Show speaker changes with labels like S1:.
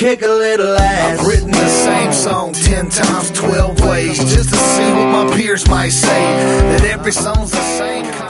S1: kick a little ass.
S2: I've written the same song 10 times, 12 ways, just to see what my peers might say. That every song's the same.